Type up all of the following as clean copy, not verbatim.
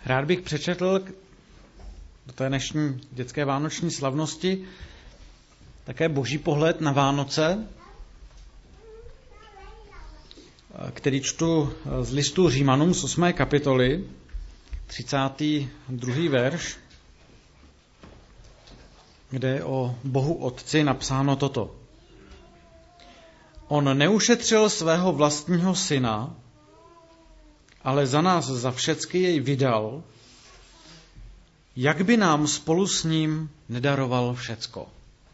Rád bych přečetl do té dnešní dětské vánoční slavnosti také boží pohled na Vánoce, který čtu z listu Římanům z 8. kapitoly, 32. verš, kde je o Bohu Otci napsáno toto. On neušetřil svého vlastního syna, ale za nás za všecky jej vydal, jak by nám spolu s ním nedaroval všecko.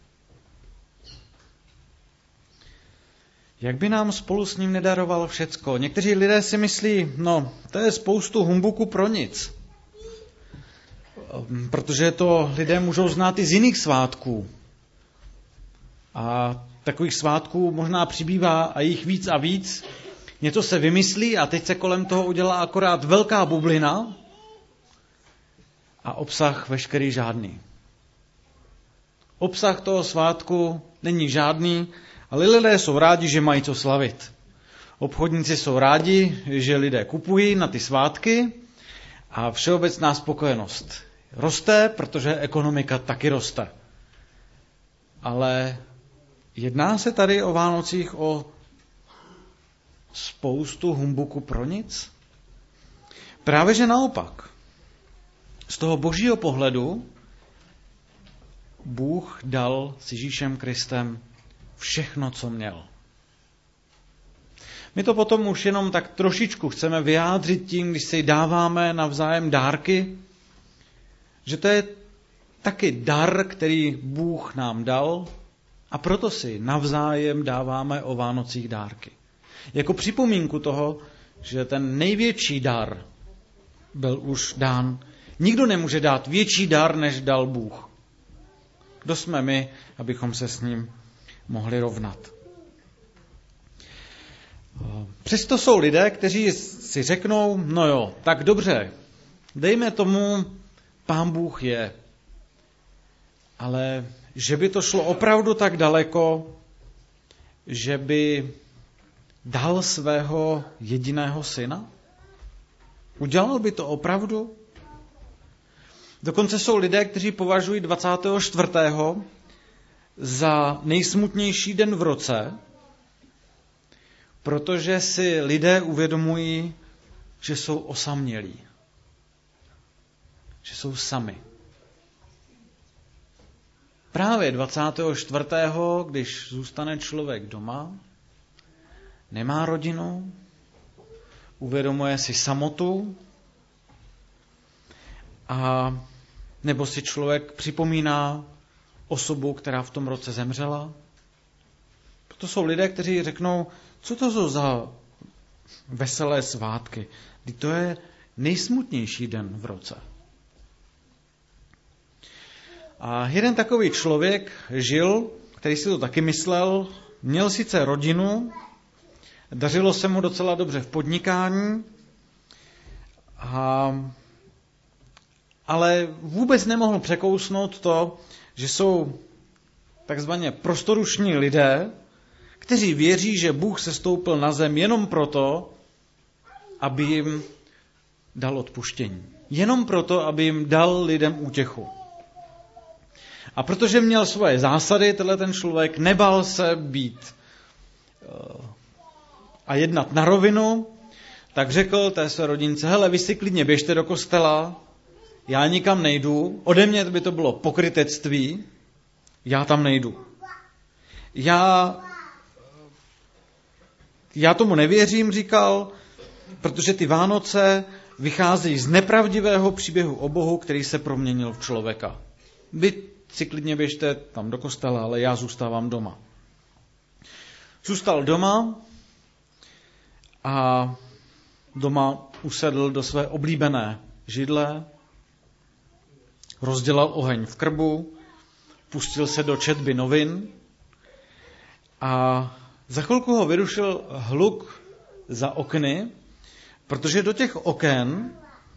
Jak by nám spolu s ním nedaroval všecko? Někteří lidé si myslí, to je spoustu humbuku pro nic. Protože to lidé můžou znát i z jiných svátků. A takových svátků možná přibývá a jich víc a víc. Něco se vymyslí a teď se kolem toho udělá akorát velká bublina a obsah veškerý žádný. Obsah toho svátku není žádný, ale lidé jsou rádi, že mají co slavit. Obchodníci jsou rádi, že lidé kupují na ty svátky a všeobecná spokojenost roste, protože ekonomika taky roste. Ale jedná se tady o Vánocích o spoustu humbuku pro nic? Právě že naopak. Z toho božího pohledu Bůh dal s Ježíšem Kristem všechno, co měl. My to potom už jenom tak trošičku chceme vyjádřit tím, když si dáváme navzájem dárky, že to je taky dar, který Bůh nám dal a proto si navzájem dáváme o Vánocích dárky. Jako připomínku toho, že ten největší dar byl už dán. Nikdo nemůže dát větší dar, než dal Bůh. Kdo jsme my, abychom se s ním mohli rovnat? Přesto jsou lidé, kteří si řeknou, tak dobře, dejme tomu, Pán Bůh je. Ale že by to šlo opravdu tak daleko, že by dal svého jediného syna? Udělal by to opravdu? Dokonce jsou lidé, kteří považují 24. za nejsmutnější den v roce, protože si lidé uvědomují, že jsou osamělí. Že jsou sami. Právě 24. když zůstane člověk doma, nemá rodinu, uvědomuje si samotu, a nebo si člověk připomíná osobu, která v tom roce zemřela. To jsou lidé, kteří řeknou, co to jsou za veselé svátky. To je nejsmutnější den v roce. A jeden takový člověk žil, který si to taky myslel, měl sice rodinu, dařilo se mu docela dobře v podnikání, ale vůbec nemohl překousnout to, že jsou takzvaně prostorušní lidé, kteří věří, že Bůh sestoupil na zem jenom proto, aby jim dal odpuštění. Jenom proto, aby jim dal lidem útěchu. A protože měl svoje zásady, ten člověk nebál se být a jednat na rovinu, tak řekl té své rodince, hele, vy si klidně běžte do kostela, já nikam nejdu, ode mě by to bylo pokrytectví, já tam nejdu. Já tomu nevěřím, říkal, protože ty Vánoce vycházejí z nepravdivého příběhu o Bohu, který se proměnil v člověka. Vy si klidně běžte tam do kostela, ale já zůstávám doma. Zůstal doma a doma usedl do své oblíbené židle, rozdělal oheň v krbu, pustil se do četby novin a za chvilku ho vyrušil hluk za okny, protože do těch oken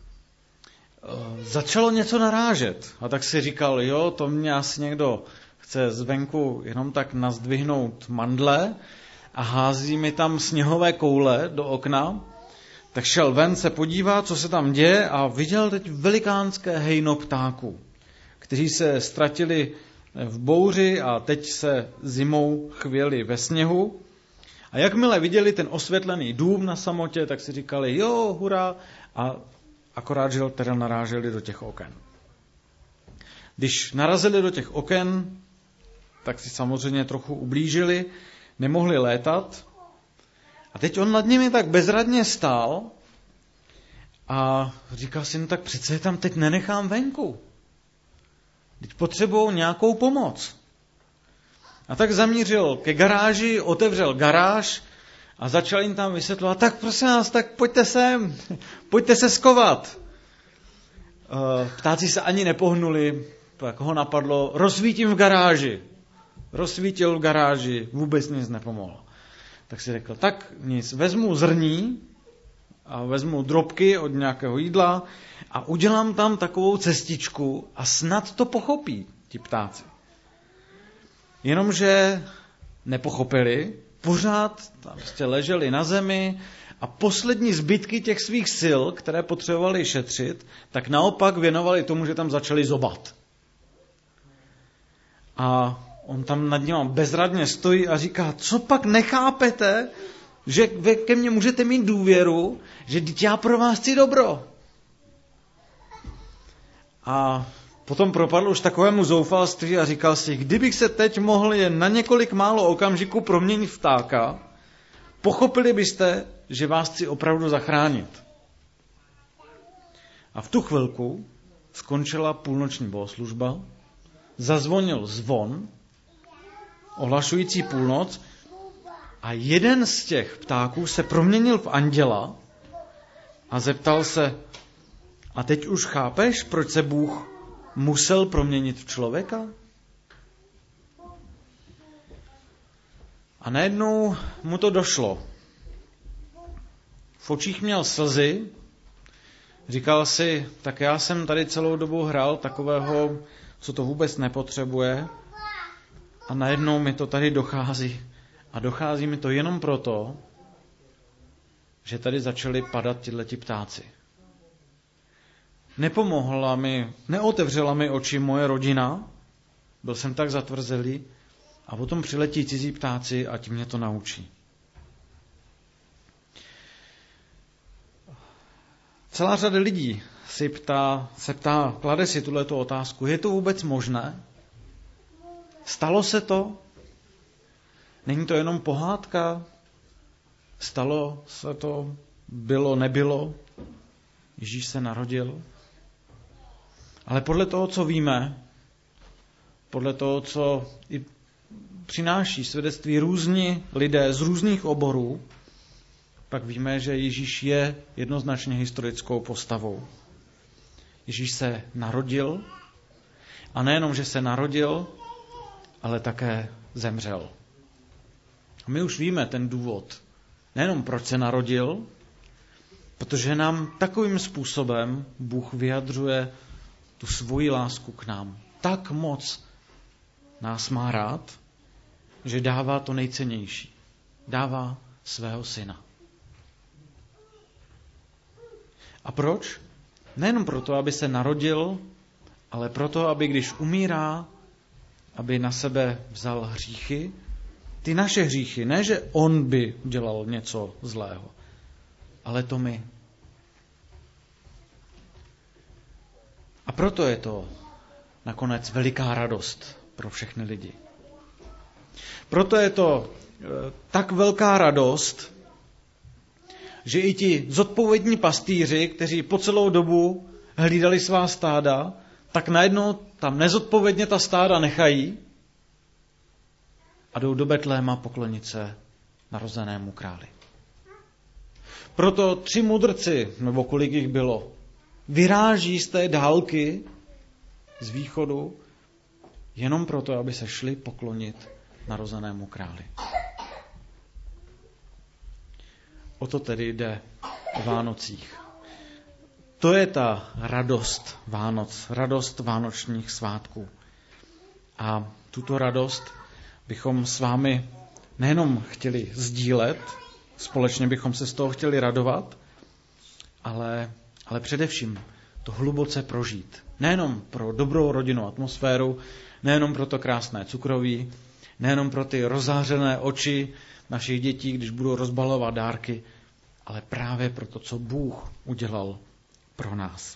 začalo něco narážet. A tak si říkal, to mě asi někdo chce zvenku jenom tak nazdvihnout mandle a hází mi tam sněhové koule do okna, Tak šel ven se podívat, co se tam děje, a viděl teď velikánské hejno ptáků, kteří se ztratili v bouři a teď se zimou chvěli ve sněhu. A jakmile viděli ten osvětlený dům na samotě, tak si říkali, jo, hurá, a akorát, že teda naráželi do těch oken. Když narazili do těch oken, tak si samozřejmě trochu ublížili, nemohli létat. A teď on nad nimi tak bezradně stál a říkal si, no tak přece je tam teď nenechám venku. Teď potřebují nějakou pomoc. A tak zamířil ke garáži, otevřel garáž a začal jim tam vysvětlovat, tak prosím vás, tak pojďte sem, pojďte se skovat. Ptáci se ani nepohnuli, tak ho napadlo, rozsvítím v garáži. Rozsvítil v garáži, vůbec nic nepomohlo. Tak si řekl, tak nic, vezmu zrní a vezmu drobky od nějakého jídla a udělám tam takovou cestičku a snad to pochopí ti ptáci. Jenomže nepochopili, pořád tam leželi na zemi a poslední zbytky těch svých sil, které potřebovali šetřit, tak naopak věnovali tomu, že tam začali zobat. A on tam nad ním bezradně stojí a říká, co pak nechápete, že ke mně můžete mít důvěru, že já pro vás chci dobro. A potom propadl už takovému zoufalství a říkal si, kdybych se teď mohl jen na několik málo okamžiků proměnit v ptáka, pochopili byste, že vás chci opravdu zachránit. A v tu chvilku skončila půlnoční bohoslužba, zazvonil zvon, ohlašující půlnoc, a jeden z těch ptáků se proměnil v anděla a zeptal se, a teď už chápeš, proč se Bůh musel proměnit v člověka? A najednou mu to došlo. V očích měl slzy, říkal si, tak já jsem tady celou dobu hrál takového, co to vůbec nepotřebuje, a najednou mi to tady dochází. A dochází mi to jenom proto, že tady začali padat tihleti ptáci. Nepomohla mi, neotevřela mi oči moje rodina, byl jsem tak zatvrzelý, a potom přiletí cizí ptáci a ti mě to naučí. Celá řada lidí se ptá, klade si tuhletu otázku, je to vůbec možné? Stalo se to? Není to jenom pohádka? Stalo se to? Bylo, nebylo? Ježíš se narodil? Ale podle toho, co víme, podle toho, co i přináší svědectví různí lidé z různých oborů, pak víme, že Ježíš je jednoznačně historickou postavou. Ježíš se narodil, a nejenom, že se narodil, ale také zemřel. A my už víme ten důvod. Nejenom proč se narodil, protože nám takovým způsobem Bůh vyjadřuje tu svoji lásku k nám. Tak moc nás má rád, že dává to nejcennější. Dává svého syna. A proč? Nejenom proto, aby se narodil, ale proto, aby když umírá, aby na sebe vzal hříchy, ty naše hříchy, ne, že on by dělal něco zlého, ale to my. A proto je to nakonec veliká radost pro všechny lidi. Proto je to tak velká radost, že i ti zodpovědní pastýři, kteří po celou dobu hlídali svá stáda, tak najednou tam nezodpovědně ta stáda nechají a jdou do Betléma poklonit se narozenému králi. Proto 3 mudrci, nebo kolik jich bylo, vyráží z té dálky z východu jenom proto, aby se šli poklonit narozenému králi. O to tedy jde o Vánocích. To je ta radost Vánoc, radost vánočních svátků. A tuto radost bychom s vámi nejenom chtěli sdílet, společně bychom se z toho chtěli radovat, ale především to hluboce prožít. Nejenom pro dobrou rodinnou atmosféru, nejenom pro to krásné cukroví, nejenom pro ty rozzářené oči našich dětí, když budou rozbalovat dárky, ale právě pro to, co Bůh udělal pro nás.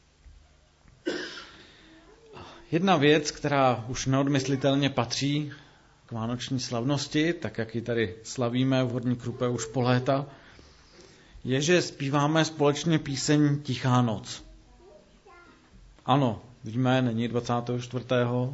Jedna věc, která už neodmyslitelně patří k vánoční slavnosti, tak jak ji tady slavíme v Horní Krupé už po léta, je, že zpíváme společně píseň Tichá noc. Ano, víme, není 24.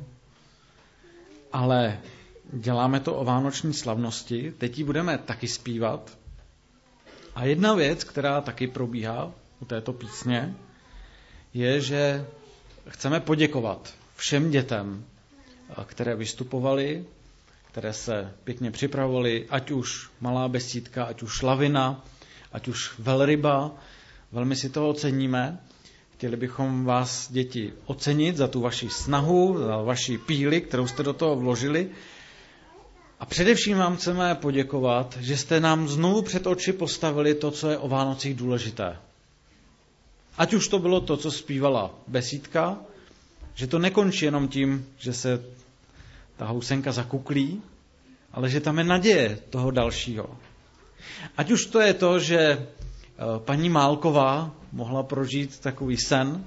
ale děláme to o vánoční slavnosti, teď ji budeme taky zpívat. A jedna věc, která taky probíhá u této písně, je, že chceme poděkovat všem dětem, které vystupovaly, které se pěkně připravovaly, ať už Malá besídka, ať už Lavina, ať už Velryba. Velmi si toho ceníme. Chtěli bychom vás, děti, ocenit za tu vaši snahu, za vaši píli, kterou jste do toho vložili. A především vám chceme poděkovat, že jste nám znovu před oči postavili to, co je o Vánocích důležité. Ať už to bylo to, co zpívala besídka, že to nekončí jenom tím, že se ta housenka zakuklí, ale že tam je naděje toho dalšího. Ať už to je to, že paní Málková mohla prožít takový sen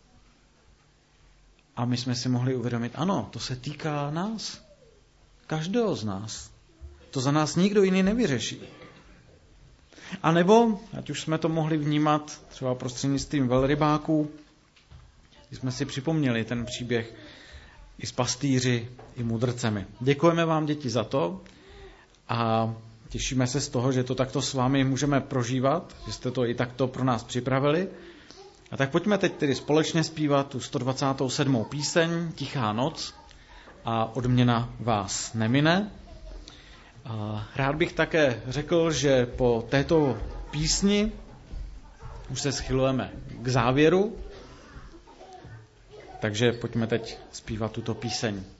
a my jsme si mohli uvědomit, ano, to se týká nás, každého z nás. To za nás nikdo jiný nevyřeší. A nebo, ať už jsme to mohli vnímat třeba prostřednictvím velrybáků, když jsme si připomněli ten příběh i s pastýři, i mudrcemi. Děkujeme vám, děti, za to a těšíme se z toho, že to takto s vámi můžeme prožívat, že jste to i takto pro nás připravili. A tak pojďme teď tedy společně zpívat tu 127. píseň Tichá noc a odměna vás nemine. Rád bych také řekl, že po této písni už se schylujeme k závěru, takže pojďme teď zpívat tuto píseň.